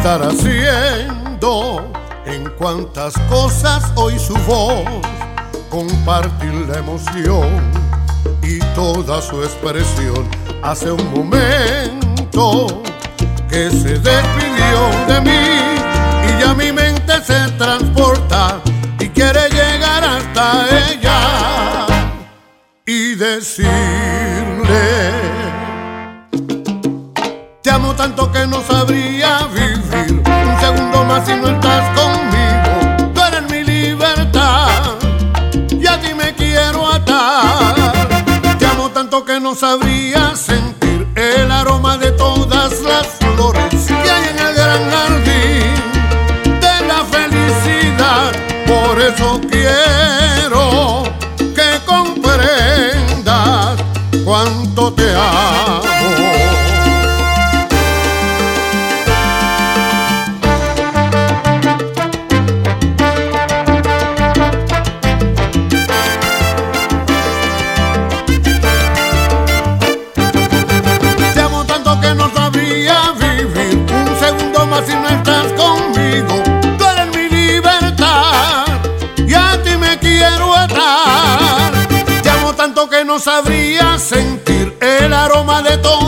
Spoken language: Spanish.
estar haciendo? En cuántas cosas hoy su voz, compartir la emoción y toda su expresión. Hace un momento que se despidió de mí y ya mi mente se transporta y quiere llegar hasta ella y decirle: te amo tanto que no sabría vivir un segundo más si no estás conmigo. Tú eres mi libertad y a ti me quiero atar. Te amo tanto que no sabría sentir el aroma de todas las flores que hay en el gran jardín de la felicidad. Por eso quiero que comprendas cuánto te amo. Si no estás conmigo, tú eres mi libertad y a ti me quiero atar. Te amo tanto que no sabría sentir el aroma de todo